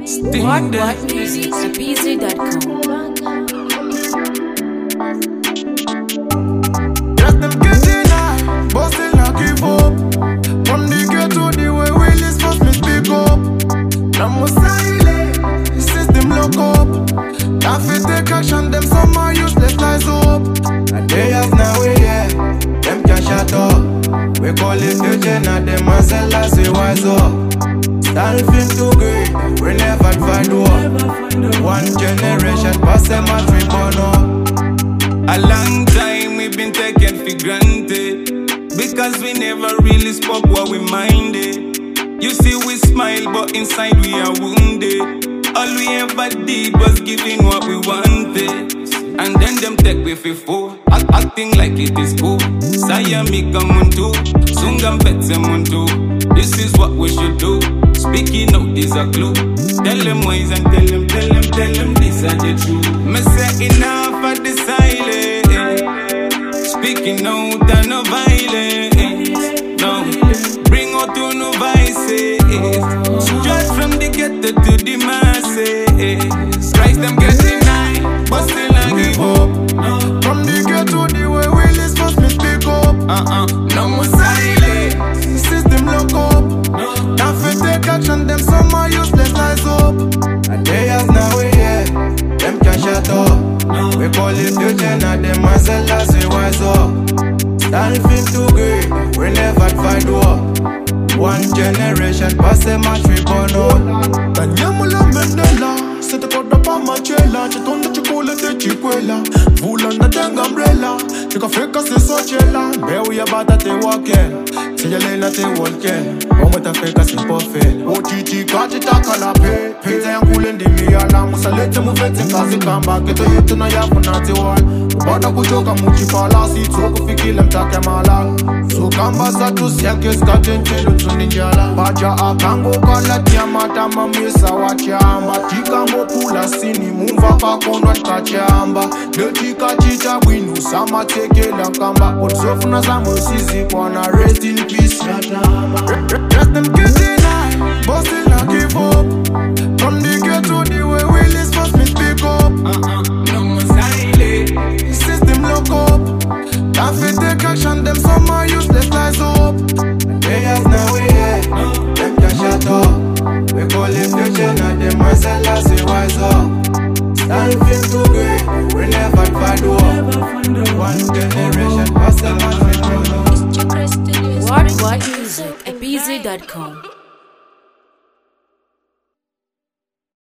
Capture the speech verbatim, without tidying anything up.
What What Music at B Z dot com. Just them getting high, but still not give up. From the ghetto, the way we list must me speak up. Now I'm silent, system lock up. Can't fit take action, them some more useless lies up. And they have now we yeah, them can shut up. We call it future, now them as well say wise up. Stand film too great, we never find war. One generation pass them a trip on up. A long time we've been taken for granted, because we never really spoke what we minded. You see we smile but inside we are wounded. All we ever did was giving what we wanted. And then them take we for four, act, acting like it is cool. Saya mi kamuntu, sungam petse muntu. This is what we should do. Speaking out is a clue. Tell them wise and tell them, tell them, tell them this are the truth. Me say enough of the silence. Speaking out and no violence. No, bring out to no vices. Straight from the ghetto to the masses. Christ them getting high, but still not give up. From the ghetto, the way we list must me speak up. Uh-uh, no more silence. System lock up. Can't fit take action, them some more useless lies up. And they have now we yeah, them can shut up. We call it future, now them as well say wise up. Stand film too great, we never find war. One generation pass them a trip on up. Tanyamula Mandela, set a cord up on my chela. Chitonda chikula te chikwela. Vula na tenga umbrella. Chika feka se sochela. Bewe ya bata te wake. Sijale te walke. Omo ta feka si pofel. Otiti kati takala pe. Pete yankule ndimi ala. Musalete muvete kazi kamba. Keto yetu na yapu na te wal. Ubada kuchoka muchipala. Si toko fikile mtake malala. So kamba satu siyanke skate nchelu tuninjala. Baja akango kala tiamata mamisa wachamba. Tika mopula sini mumva kakondwa nkachamba. Detika chicha winu sama tekela kamba. Otsofuna za musizi kwana rest in peace. Rest them getting high, but still not give up. From the ghetto the way we list must me speak up. Uh-uh, no more silence. System lock up. Can't fit take action, them some more useless lies up. And they have now we yeah, them can shut up. We call it future, now them as well say wise up. Stand film too great, we never find war. One generation pass them a trip on up. What What Music at B Z dot com.